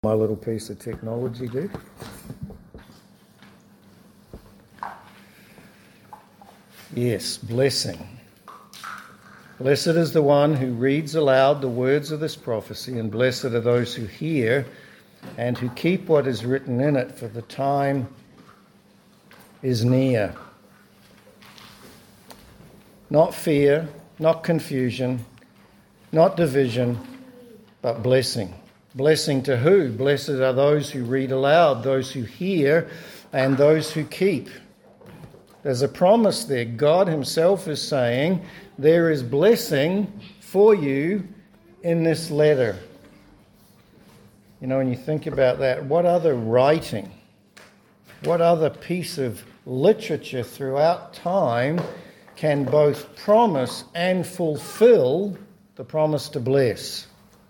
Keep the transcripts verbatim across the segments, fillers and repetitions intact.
My little piece of technology, dude. Yes, blessing. Blessed is the one who reads aloud the words of this prophecy, and blessed are those who hear and who keep what is written in it, for the time is near. Not fear, not confusion, not division, but blessing. Blessing to who? Blessed are those who read aloud, those who hear, and those who keep. There's a promise there. God himself is saying there is blessing for you in this letter. You know, when you think about that, what other writing, what other piece of literature throughout time can both promise and fulfill the promise to bless?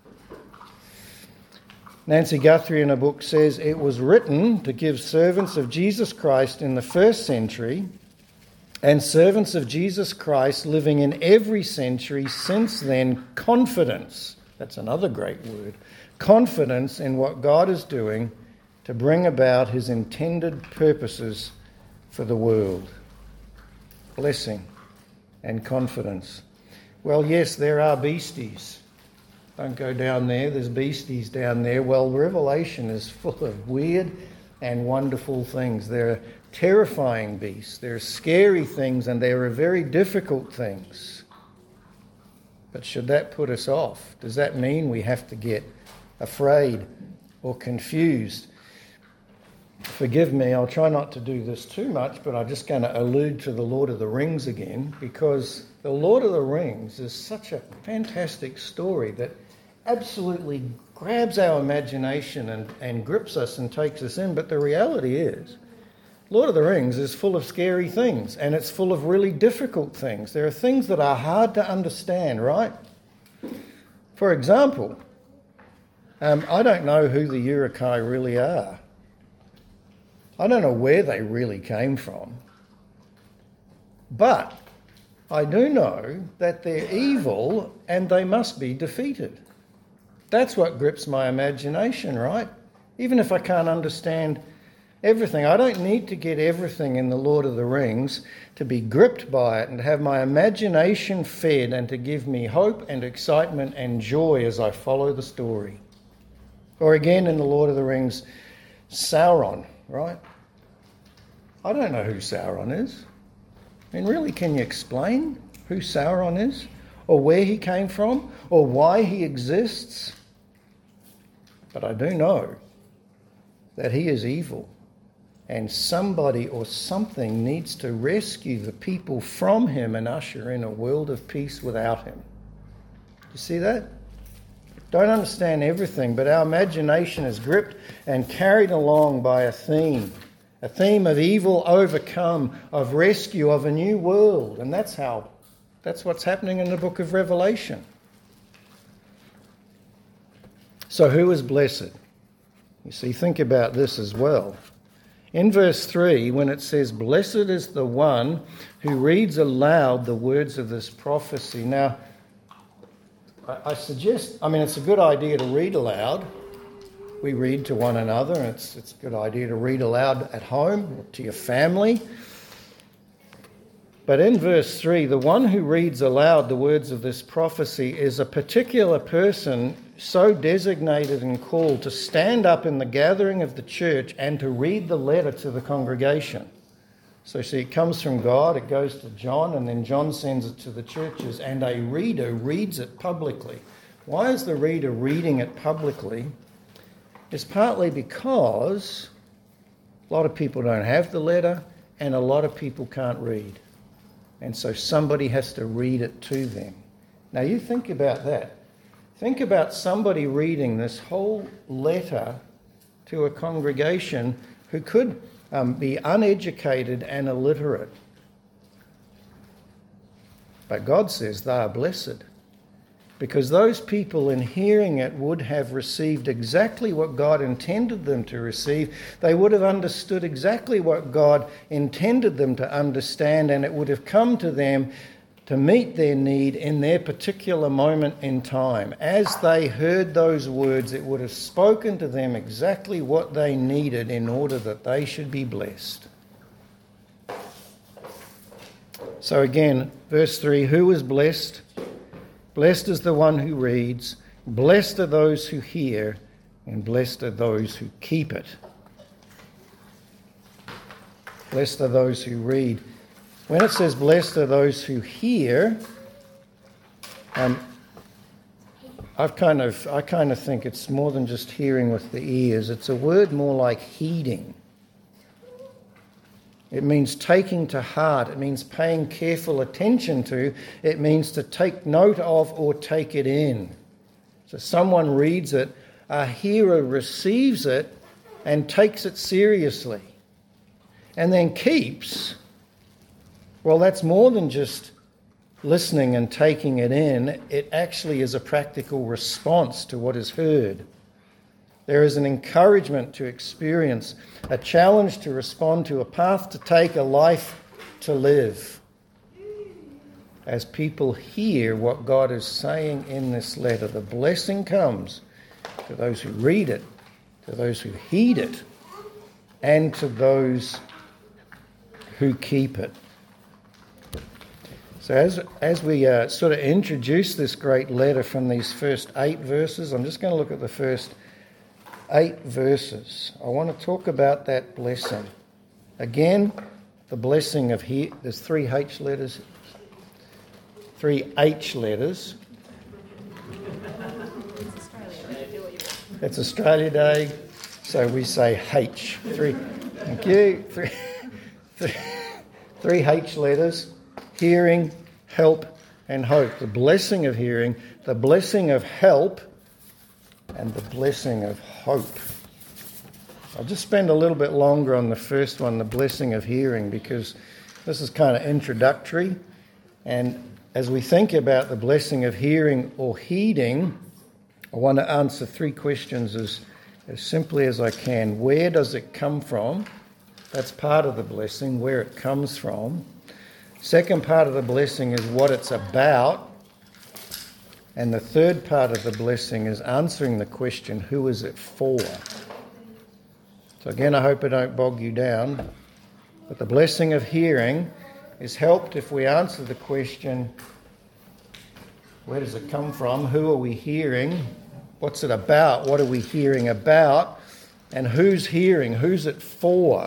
Nancy Guthrie in a book says, it was written to give servants of Jesus Christ in the first century and servants of Jesus Christ living in every century since then confidence. That's another great word. Confidence in what God is doing to bring about his intended purposes for the world. Blessing and confidence. Well, yes, there are beasties. Don't go down there, there's beasties down there. Well, Revelation is full of weird and wonderful things. There are terrifying beasts, there are scary things, and there are very difficult things. But should that put us off? Does that mean we have to get afraid or confused? Forgive me, I'll try not to do this too much, but I'm just going to allude to the Lord of the Rings again, because the Lord of the Rings is such a fantastic story that absolutely grabs our imagination and, and grips us and takes us in. But the reality is, Lord of the Rings is full of scary things, and it's full of really difficult things. There are things that are hard to understand, right? For example, um, I don't know who the Uruk-hai really are. I don't know where they really came from. But I do know that they're evil and they must be defeated. That's what grips my imagination, right? Even if I can't understand everything, I don't need to get everything in the Lord of the Rings to be gripped by it and to have my imagination fed and to give me hope and excitement and joy as I follow the story. Or again in the Lord of the Rings, Sauron, right? I don't know who Sauron is. I mean, really, can you explain who Sauron is? Or where he came from? Or why he exists? But I do know that he is evil. And somebody or something needs to rescue the people from him and usher in a world of peace without him. You see that? Don't understand everything, but our imagination is gripped and carried along by a theme. A theme of evil overcome, of rescue, of a new world. And that's how, that's what's happening in the book of Revelation. So who is blessed? You see, think about this as well. In verse three, when it says, blessed is the one who reads aloud the words of this prophecy. Now, I suggest, I mean, it's a good idea to read aloud. We read to one another, and it's, it's a good idea to read aloud at home, to your family. But in verse three, the one who reads aloud the words of this prophecy is a particular person so designated and called to stand up in the gathering of the church and to read the letter to the congregation. So see, it comes from God, it goes to John, and then John sends it to the churches, and a reader reads it publicly. Why is the reader reading it publicly? It's partly because a lot of people don't have the letter and a lot of people can't read. And so somebody has to read it to them. Now you think about that. Think about somebody reading this whole letter to a congregation who could um, be uneducated and illiterate. But God says they are blessed. Because those people in hearing it would have received exactly what God intended them to receive. They would have understood exactly what God intended them to understand, and it would have come to them to to meet their need in their particular moment in time. As they heard those words, it would have spoken to them exactly what they needed in order that they should be blessed. So again, verse three, who is blessed? Blessed is the one who reads, blessed are those who hear, and blessed are those who keep it. Blessed are those who read. When it says blessed are those who hear, um, I've kind of, I kind of think it's more than just hearing with the ears. It's a word more like heeding. It means taking to heart. It means paying careful attention to. It means to take note of or take it in. So someone reads it, a hearer receives it and takes it seriously. And then keeps, well, that's more than just listening and taking it in. It actually is a practical response to what is heard. There is an encouragement to experience, a challenge to respond to, a path to take, a life to live. As people hear what God is saying in this letter, the blessing comes to those who read it, to those who heed it, and to those who keep it. So as, as we uh, sort of introduce this great letter from these first eight verses, I'm just going to look at the first eight verses. I want to talk about that blessing. Again, the blessing of here. There's three H letters, three H letters. It's Australia Day, so we say H. Three. Thank you. Three. Three, three H letters, hearing, help, and hope. The blessing of hearing, the blessing of help, and the blessing of hope. I'll just spend a little bit longer on the first one, the blessing of hearing, because this is kind of introductory. And as we think about the blessing of hearing or heeding, I want to answer three questions as, as simply as I can. Where does it come from? That's part of the blessing, where it comes from. Second part of the blessing is what it's about. And the third part of the blessing is answering the question, who is it for? So again, I hope I don't bog you down. But the blessing of hearing is helped if we answer the question, where does it come from? Who are we hearing? What's it about? What are we hearing about? And who's hearing? Who's it for?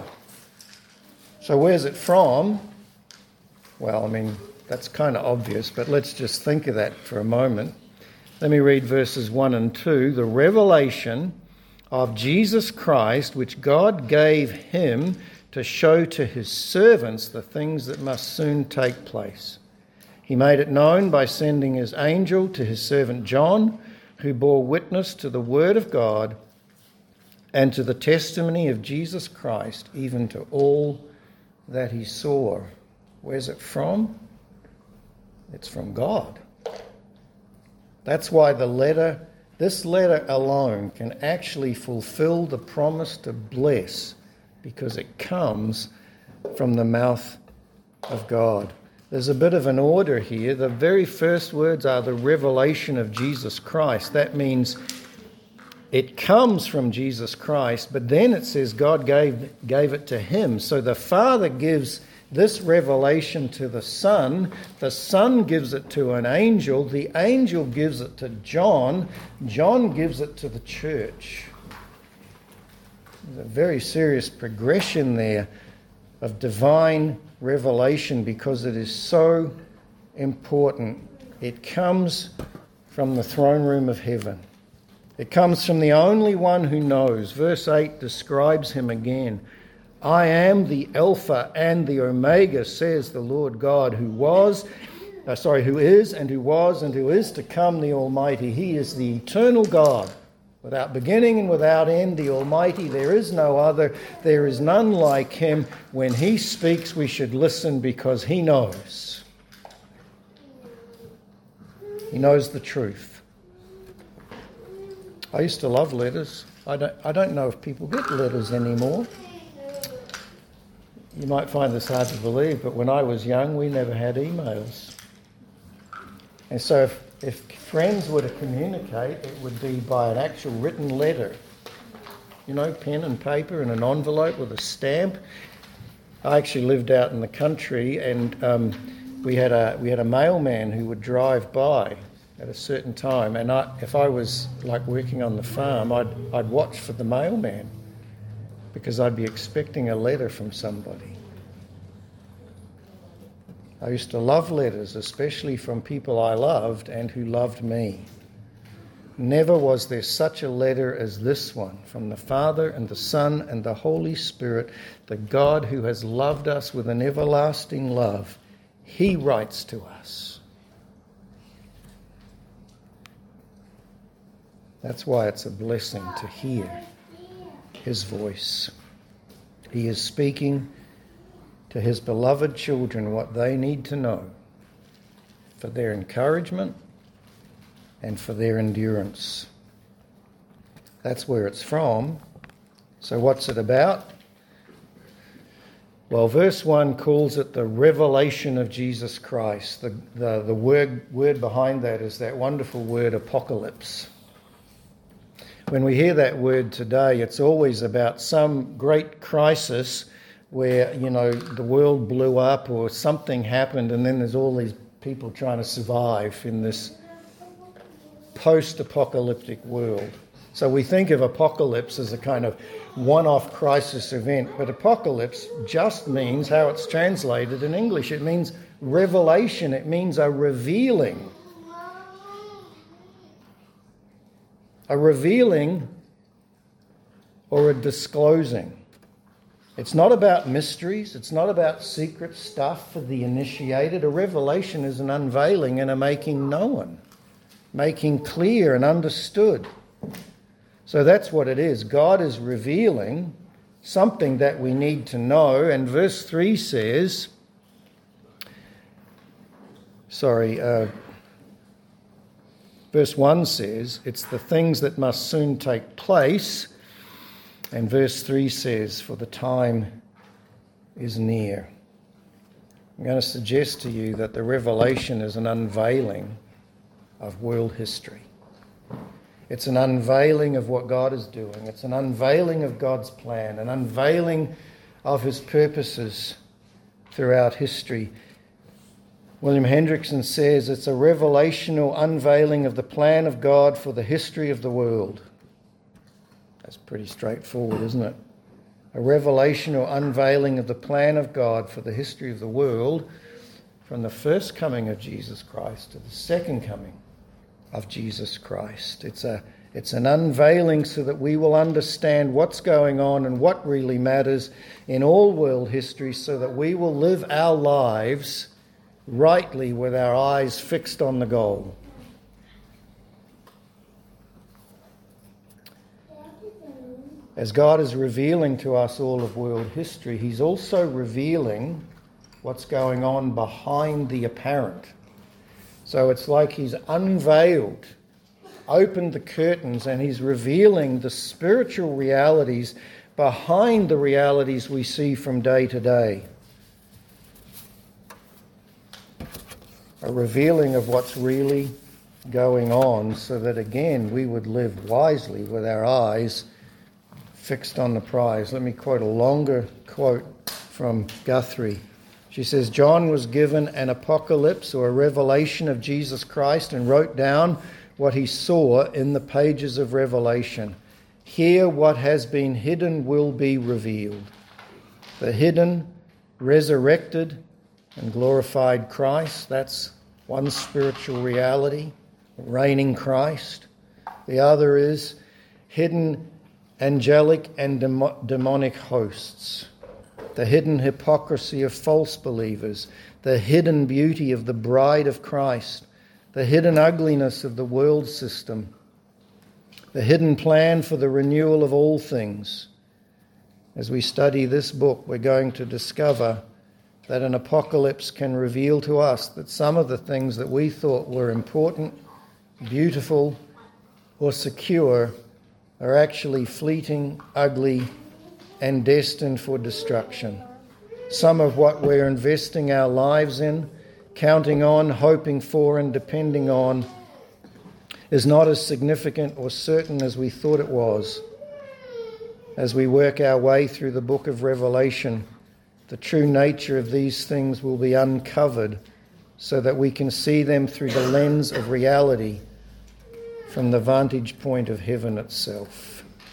So where's it from? Well, I mean, that's kind of obvious, but let's just think of that for a moment. Let me read verses one and two. The revelation of Jesus Christ, which God gave him to show to his servants the things that must soon take place. He made it known by sending his angel to his servant John, who bore witness to the word of God and to the testimony of Jesus Christ, even to all that he saw. Where's it from? It's from God. That's why the letter, this letter alone can actually fulfill the promise to bless, because it comes from the mouth of God. There's a bit of an order here. The very first words are the revelation of Jesus Christ. That means it comes from Jesus Christ, but then it says God gave, gave it to him. So the Father gives this revelation to the Son. The Son gives it to an angel. The angel gives it to John. John gives it to the church. There's a very serious progression there of divine revelation because it is so important. It comes from the throne room of heaven. It comes from the only one who knows. Verse eight describes him again. I am the Alpha and the Omega, says the Lord God, who was, uh, sorry, who is and who was and who is to come, the Almighty. He is the eternal God, without beginning and without end, the Almighty. There is no other. There is none like him. When he speaks, we should listen because he knows. He knows the truth. I used to love letters. I don't, I don't know if people get letters anymore. You might find this hard to believe, but when I was young, we never had emails. And so if, if friends were to communicate, it would be by an actual written letter. You know, pen and paper and an envelope with a stamp. I actually lived out in the country, and um, we had a we had a mailman who would drive by at a certain time, and I, if I was like working on the farm, I'd I'd watch for the mailman because I'd be expecting a letter from somebody. I used to love letters, especially from people I loved and who loved me. Never was there such a letter as this one, from the Father and the Son and the Holy Spirit, the God who has loved us with an everlasting love. He writes to us. That's why it's a blessing to hear his voice. He is speaking to his beloved children what they need to know for their encouragement and for their endurance. That's where it's from. So what's it about? Well, verse one calls it the revelation of Jesus Christ. The, the, the word, word behind that is that wonderful word apocalypse. When we hear that word today, it's always about some great crisis where, you know, the world blew up or something happened, and then there's all these people trying to survive in this post-apocalyptic world. So we think of apocalypse as a kind of one-off crisis event, but apocalypse just means how it's translated in English. It means revelation. It means a revealing. A revealing or a disclosing. It's not about mysteries. It's not about secret stuff for the initiated. A revelation is an unveiling and a making known, making clear and understood. So that's what it is. God is revealing something that we need to know. And verse three says, sorry, uh, verse one says, it's the things that must soon take place. And verse three says, for the time is near. I'm going to suggest to you that the revelation is an unveiling of world history. It's an unveiling of what God is doing. It's an unveiling of God's plan, an unveiling of his purposes throughout history. William Hendrickson says it's a revelational unveiling of the plan of God for the history of the world. That's pretty straightforward, isn't it? A revelational unveiling of the plan of God for the history of the world, from the first coming of Jesus Christ to the second coming of Jesus Christ. It's a it's an unveiling so that we will understand what's going on and what really matters in all world history, so that we will live our lives rightly with our eyes fixed on the goal. As God is revealing to us all of world history, he's also revealing what's going on behind the apparent. So it's like he's unveiled, opened the curtains, and he's revealing the spiritual realities behind the realities we see from day to day. A revealing of what's really going on, so that again we would live wisely with our eyes fixed on the prize. Let me quote a longer quote from Guthrie. She says, John was given an apocalypse or a revelation of Jesus Christ and wrote down what he saw in the pages of Revelation. Here what has been hidden will be revealed. The hidden, resurrected and glorified Christ, that's one spiritual reality, reigning Christ. The other is hidden angelic and demo- demonic hosts, the hidden hypocrisy of false believers, the hidden beauty of the bride of Christ, the hidden ugliness of the world system, the hidden plan for the renewal of all things. As we study this book, we're going to discover that an apocalypse can reveal to us that some of the things that we thought were important, beautiful, or secure are actually fleeting, ugly, and destined for destruction. Some of what we're investing our lives in counting on, hoping for, and depending on is not as significant or certain as we thought it was. As we work our way through the book of Revelation, the true nature of these things will be uncovered so that we can see them through the lens of reality from the vantage point of heaven itself.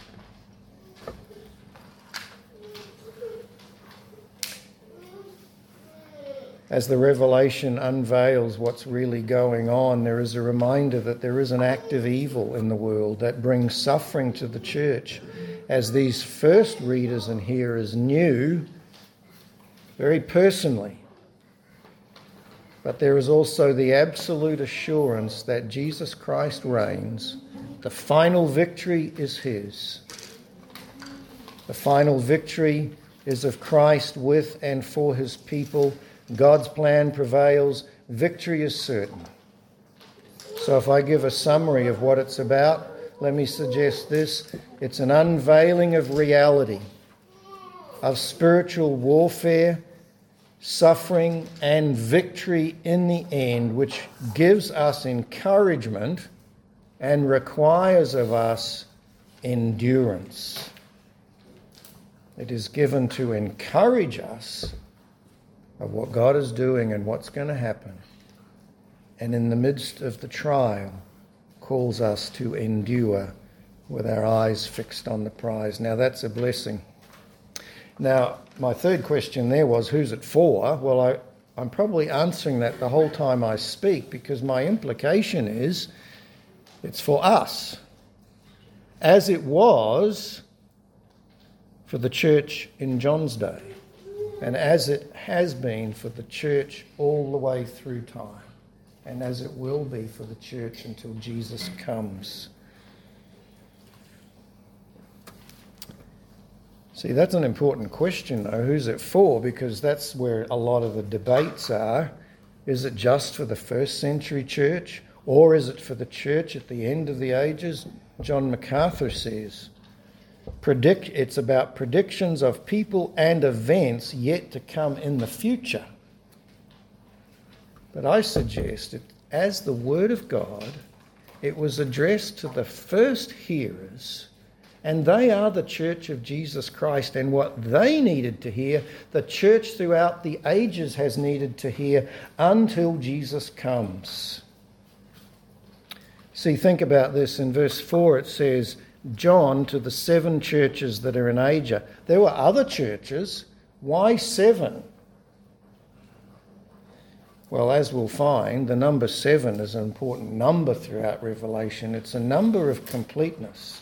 As the revelation unveils what's really going on, there is a reminder that there is an active evil in the world that brings suffering to the church, as these first readers and hearers knew very personally. But there is also the absolute assurance that Jesus Christ reigns. The final victory is his. The final victory is of Christ with and for his people. God's plan prevails. Victory is certain. So if I give a summary of what it's about, let me suggest this. It's an unveiling of reality, of spiritual warfare, suffering, and victory in the end, which gives us encouragement and requires of us endurance. It is given to encourage us of what God is doing and what's going to happen. And in the midst of the trial, calls us to endure with our eyes fixed on the prize. Now that's a blessing. Now, my third question there was, who's it for? Well, I, I'm probably answering that the whole time I speak, because my implication is it's for us, as it was for the church in John's day, and as it has been for the church all the way through time, and as it will be for the church until Jesus comes. See, that's an important question, though. Who's it for? Because that's where a lot of the debates are. Is it just for the first century church, or is it for the church at the end of the ages? John MacArthur says, Predict, it's about predictions of people and events yet to come in the future. But I suggest that as the Word of God, it was addressed to the first hearers, and they are the church of Jesus Christ, and what they needed to hear, the church throughout the ages has needed to hear until Jesus comes. See, think about this. In verse four it says, John to the seven churches that are in Asia. There were other churches. Why seven? Well, as we'll find, the number seven is an important number throughout Revelation. It's a number of completeness.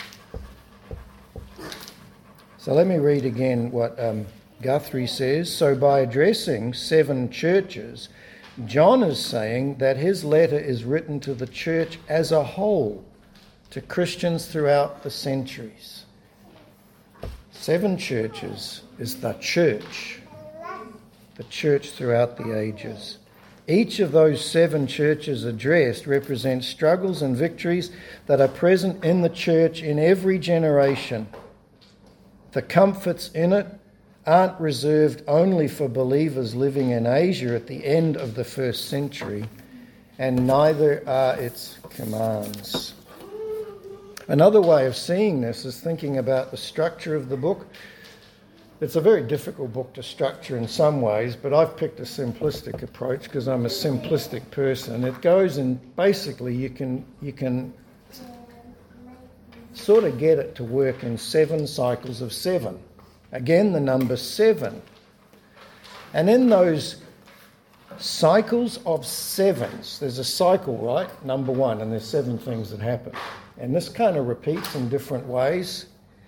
So let me read again what um, Guthrie says. So by addressing seven churches, John is saying that his letter is written to the church as a whole, to Christians throughout the centuries. Seven churches is the church, the church throughout the ages. Each of those seven churches addressed represents struggles and victories that are present in the church in every generation. The comforts in it aren't reserved only for believers living in Asia at the end of the first century, and neither are its commands. Another way of seeing this is thinking about the structure of the book. It's a very difficult book to structure in some ways, but I've picked a simplistic approach because I'm a simplistic person. It goes in, basically you can you can sort of get it to work in seven cycles of seven. Again, the number seven. And in those cycles of sevens, there's a cycle, right? Number one, and there's seven things that happen. And this kind of repeats in different ways.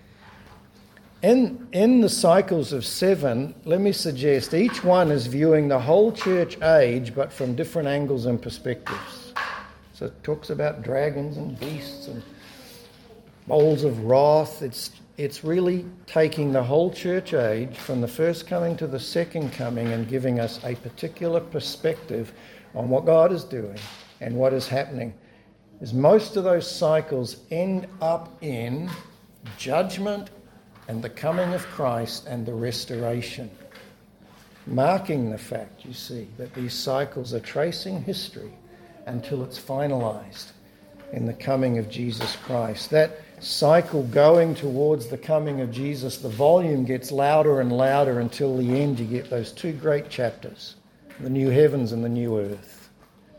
In, in the cycles of seven, let me suggest each one is viewing the whole church age, but from different angles and perspectives. So it talks about dragons and beasts and bowls of wrath. It's, it's really taking the whole church age from the first coming to the second coming and giving us a particular perspective on what God is doing and what is happening. Is most of those cycles end up in judgment and the coming of Christ and the restoration. marking the fact, you see, that these cycles are tracing history until it's finalized in the coming of Jesus Christ. That cycle going towards the coming of Jesus, the volume gets louder and louder until the end you get those two great chapters, the new heavens and the new earth.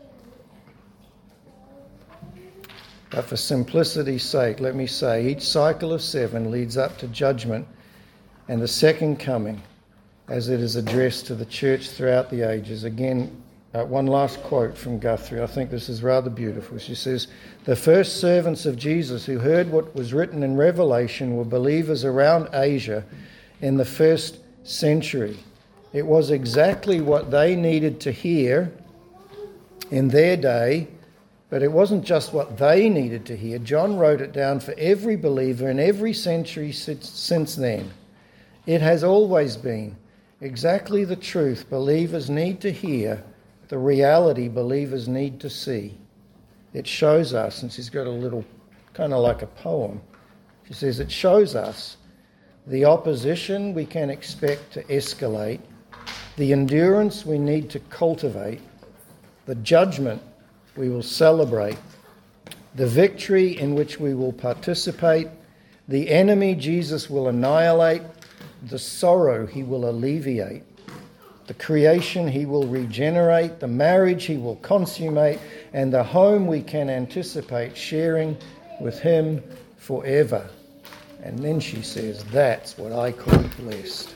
But for simplicity's sake, let me say, each cycle of seven leads up to judgment and the second coming as it is addressed to the church throughout the ages. Again, uh, one last quote from Guthrie. I think this is rather beautiful. She says, "The first servants of Jesus who heard what was written in Revelation were believers around Asia in the first century. It was exactly what they needed to hear in their day, but it wasn't just what they needed to hear. John wrote it down for every believer in every century since then. It has always been exactly the truth believers need to hear, the reality believers need to see. It shows us," and she's got a little, kind of like a poem, she says, "it shows us the opposition we can expect to escalate, the endurance we need to cultivate, the judgment we will celebrate, the victory in which we will participate, the enemy Jesus will annihilate, the sorrow he will alleviate, the creation he will regenerate, the marriage he will consummate, and the home we can anticipate sharing with him forever." And then she says, that's what I call blessed.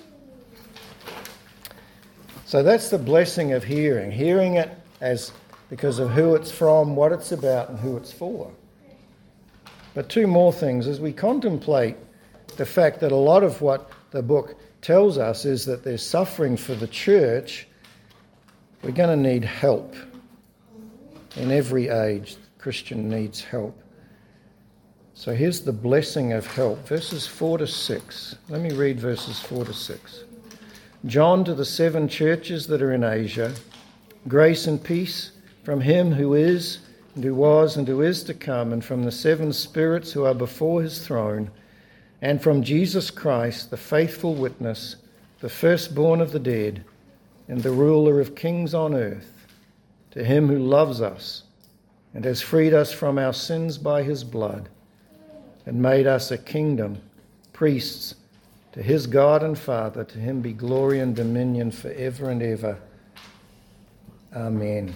So that's the blessing of hearing. Hearing it as because of who it's from, what it's about, and who it's for. But two more things. As we contemplate the fact that a lot of what the book tells us is that there's suffering for the church, we're going to need help. In every age, the Christian needs help. So here's the blessing of help. Verses four to six. Let me read verses four to six. "John, to the seven churches that are in Asia, grace and peace from him who is, and who was, and who is to come, and from the seven spirits who are before his throne, and from Jesus Christ, the faithful witness, the firstborn of the dead, and the ruler of kings on earth, to him who loves us and has freed us from our sins by his blood, and made us a kingdom, priests, to his God and Father, to him be glory and dominion forever and ever. Amen."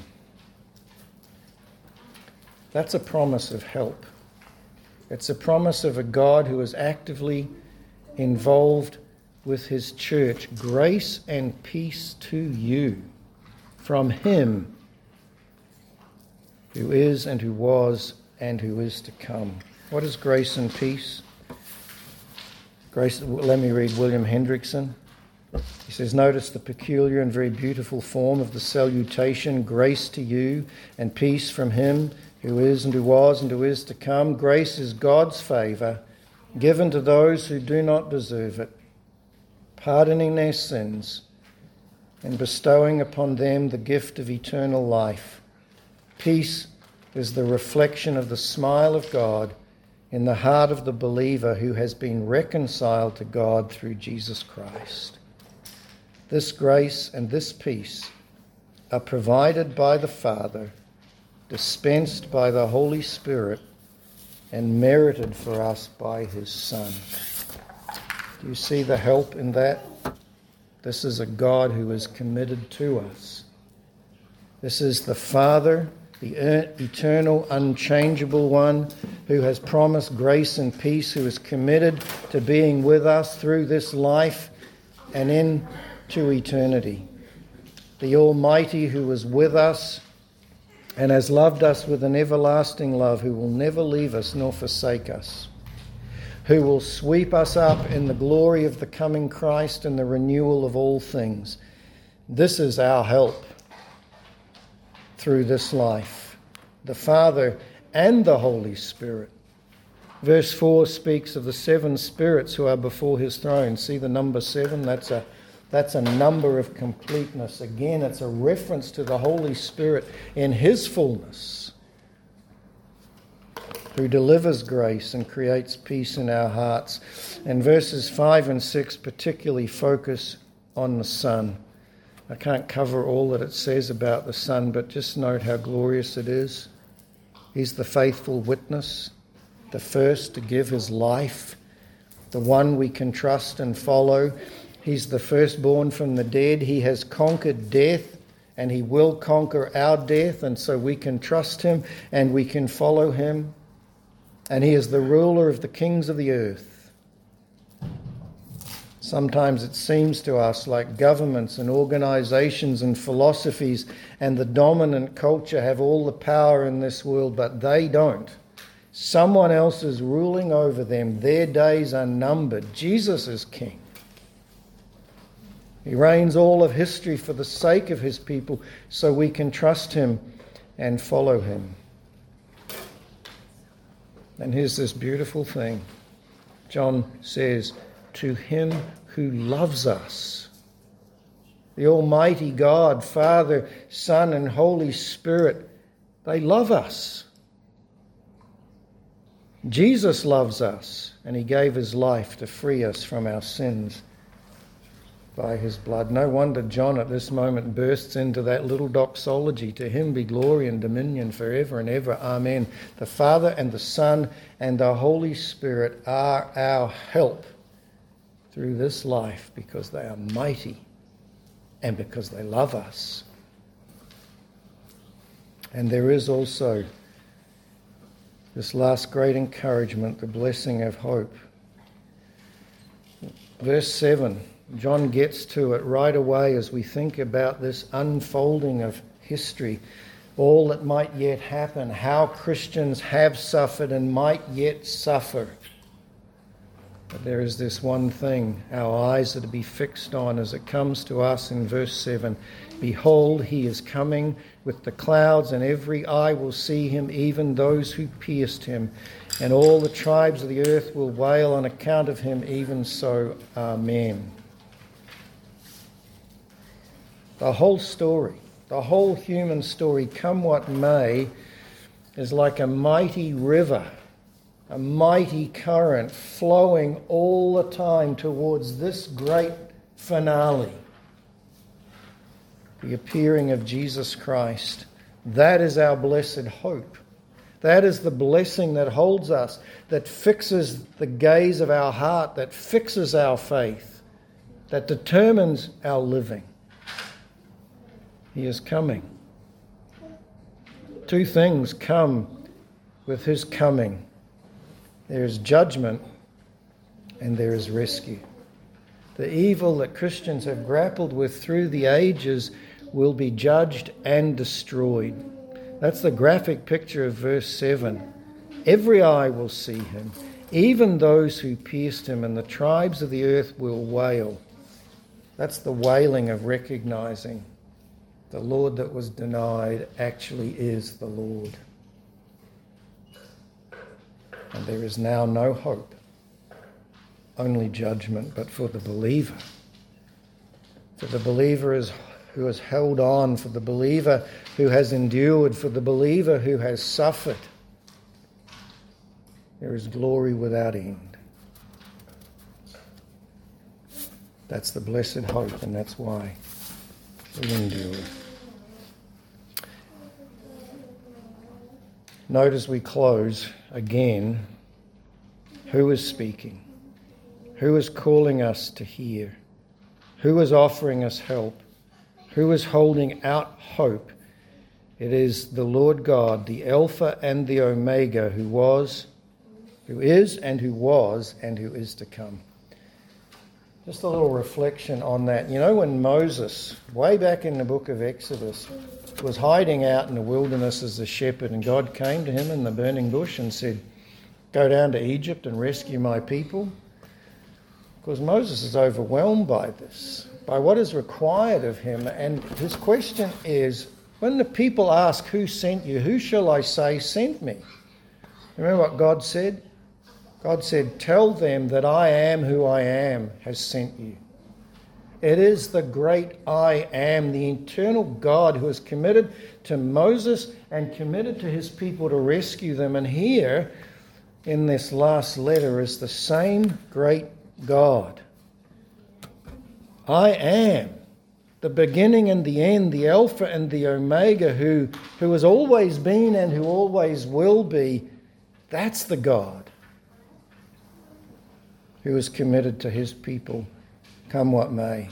That's a promise of help. It's a promise of a God who is actively involved with his church. Grace and peace to you from him who is and who was and who is to come. What is grace and peace? Grace, let me read William Hendrickson. He says, "Notice the peculiar and very beautiful form of the salutation, grace to you and peace from him who is and who was and who is to come. Grace is God's favour given to those who do not deserve it, pardoning their sins and bestowing upon them the gift of eternal life. Peace is the reflection of the smile of God in the heart of the believer who has been reconciled to God through Jesus Christ. This grace and this peace are provided by the Father, dispensed by the Holy Spirit, and merited for us by his Son." Do you see the help in that? This is a God who is committed to us. This is the Father, the eternal, unchangeable one who has promised grace and peace, who is committed to being with us through this life and into eternity. The Almighty who is with us and has loved us with an everlasting love, who will never leave us nor forsake us, who will sweep us up in the glory of the coming Christ and the renewal of all things. This is our help through this life, the Father and the Holy Spirit. Verse four speaks of the seven spirits who are before his throne. See the number seven? That's a That's a number of completeness. Again, it's a reference to the Holy Spirit in his fullness, who delivers grace and creates peace in our hearts. And verses five and six particularly focus on the Son. I can't cover all that it says about the Son, but just note how glorious it is. He's the faithful witness, the first to give his life, the one we can trust and follow. He's the firstborn from the dead. He has conquered death, and he will conquer our death, and so we can trust him and we can follow him. And he is the ruler of the kings of the earth. Sometimes it seems to us like governments and organisations and philosophies and the dominant culture have all the power in this world, but they don't. Someone else is ruling over them. Their days are numbered. Jesus is king. He reigns all of history for the sake of his people, so we can trust him and follow him. And here's this beautiful thing. John says, to him who loves us, the Almighty God, Father, Son, and Holy Spirit, they love us. Jesus loves us, and he gave his life to free us from our sins by his blood. No wonder John at this moment bursts into that little doxology. To him be glory and dominion forever and ever. Amen. The Father and the Son and the Holy Spirit are our help through this life because they are mighty and because they love us. And there is also this last great encouragement, the blessing of hope. Verse seven, John gets to it right away as we think about this unfolding of history, all that might yet happen, how Christians have suffered and might yet suffer. But there is this one thing our eyes are to be fixed on as it comes to us in verse seven. Behold, he is coming with the clouds, and every eye will see him, even those who pierced him. And all the tribes of the earth will wail on account of him, even so, Amen. The whole story, the whole human story, come what may, is like a mighty river, a mighty current flowing all the time towards this great finale, the appearing of Jesus Christ. That is our blessed hope. That is the blessing that holds us, that fixes the gaze of our heart, that fixes our faith, that determines our living. He is coming. Two things come with his coming. There is judgment and there is rescue. The evil that Christians have grappled with through the ages will be judged and destroyed. That's the graphic picture of verse seven. Every eye will see him, even those who pierced him, and the tribes of the earth will wail. That's the wailing of recognizing the Lord that was denied actually is the Lord. And there is now no hope, only judgment, but for the believer. For the believer is, who has held on, for the believer who has endured, for the believer who has suffered, there is glory without end. That's the blessed hope, and that's why we endure. Note as we close again, who is speaking? Who is calling us to hear? Who is offering us help? Who is holding out hope? It is the Lord God, the Alpha and the Omega, who was, who is, and who was, and who is to come. Just a little reflection on that. You know, when Moses, way back in the book of Exodus, was hiding out in the wilderness as a shepherd, and God came to him in the burning bush and said, go down to Egypt and rescue my people. Because Moses is overwhelmed by this, by what is required of him. And his question is, when the people ask, who sent you? Who shall I say sent me? Remember what God said? God said, tell them that I am who I am has sent you. It is the great I am, the eternal God who is committed to Moses and committed to his people to rescue them. And here, in this last letter, is the same great God. I am the beginning and the end, the Alpha and the Omega, who, who has always been and who always will be. That's the God who is committed to his people, come what may.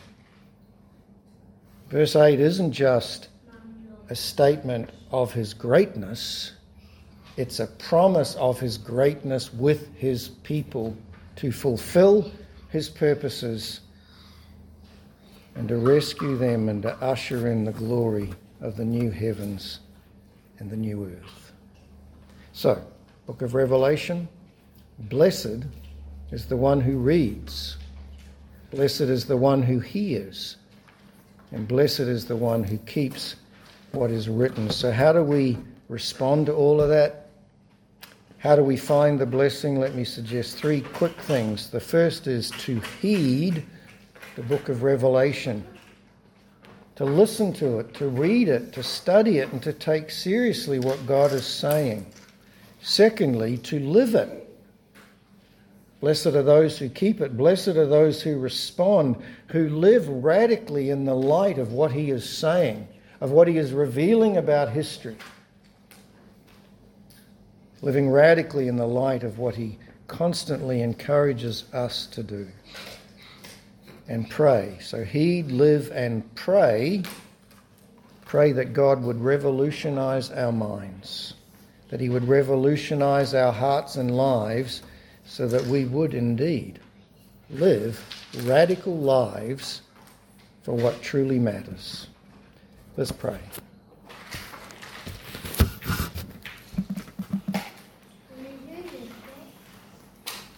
Verse eight isn't just a statement of his greatness, it's a promise of his greatness with his people to fulfill his purposes and to rescue them and to usher in the glory of the new heavens and the new earth. So, Book of Revelation, blessed is the one who reads, blessed is the one who hears, and blessed is the one who keeps what is written. So how do we respond to all of that? How do we find the blessing? Let me suggest three quick things. The first is to heed the book of Revelation, to listen to it, to read it, to study it, and to take seriously what God is saying. Secondly, to live it. Blessed are those who keep it. Blessed are those who respond, who live radically in the light of what he is saying, of what he is revealing about history. Living radically in the light of what he constantly encourages us to do. And pray. So heed, live, and pray. Pray that God would revolutionize our minds, that he would revolutionize our hearts and lives so that we would indeed live radical lives for what truly matters. Let's pray.